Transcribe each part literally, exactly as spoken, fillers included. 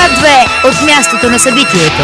две от мястото на събитието.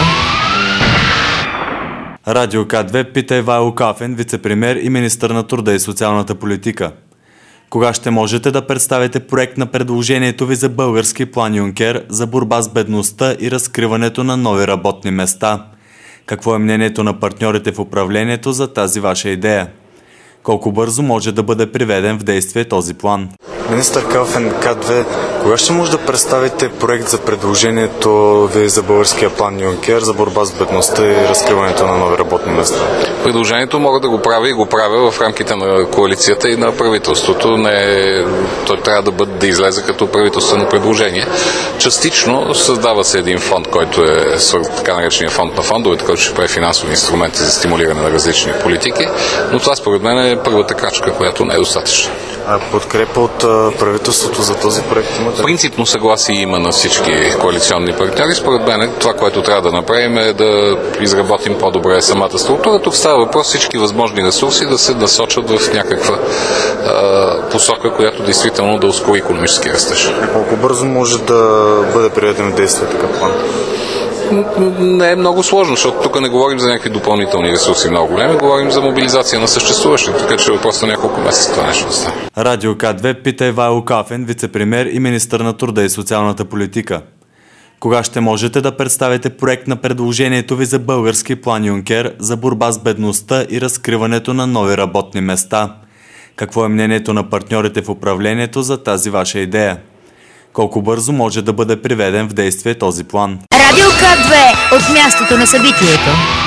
Радио К две пита Ивайло Калфин, вицепремиер и министър на труда и социалната политика. Кога ще можете да представите проект на предложението ви за български план Юнкер за борба с бедността и разкриването на нови работни места? Какво е мнението на партньорите в управлението за тази ваша идея? Колко бързо може да бъде приведен в действие този план? Министър Калфин, К две, кога ще може да представите проект за предложението ви за българския план Юнкер за борба с бедността и разкриването на нови работни места? Предложението мога да го правя и го правя в рамките на коалицията и на правителството. Не, той трябва да бъде да излезе като правителствено предложение. Частично създава се един фонд, който е така наречения фонд на фондовете, който ще прави финансови инструменти за стимулиране на различни политики, но това според мен е първата крачка, която не е достатъчна. А подкрепа от правителството за този проект имате? Принципно съгласие има на всички коалиционни партньори. Според мен това, което трябва да направим, е да изработим по-добре самата структура. Тук става въпрос всички възможни ресурси да се насочат в някаква а, посока, която действително да ускори икономически растеж. Колко бързо може да бъде приведен в действие такъв план? Не е много сложно, защото тук не говорим за някакви допълнителни ресурси много големи, говорим за мобилизация на съществуващите, така че е въпрос на няколко месеца това нещо да стане. Радио К две пита Ивайло Калфин, вицепремиер и министър на труда и социалната политика. Кога ще можете да представите проект на предложението ви за български план Юнкер за борба с бедността и разкриването на нови работни места? Какво е мнението на партньорите в управлението за тази ваша идея? Колко бързо може да бъде приведен в действие този план? Радио К две от мястото на събитието.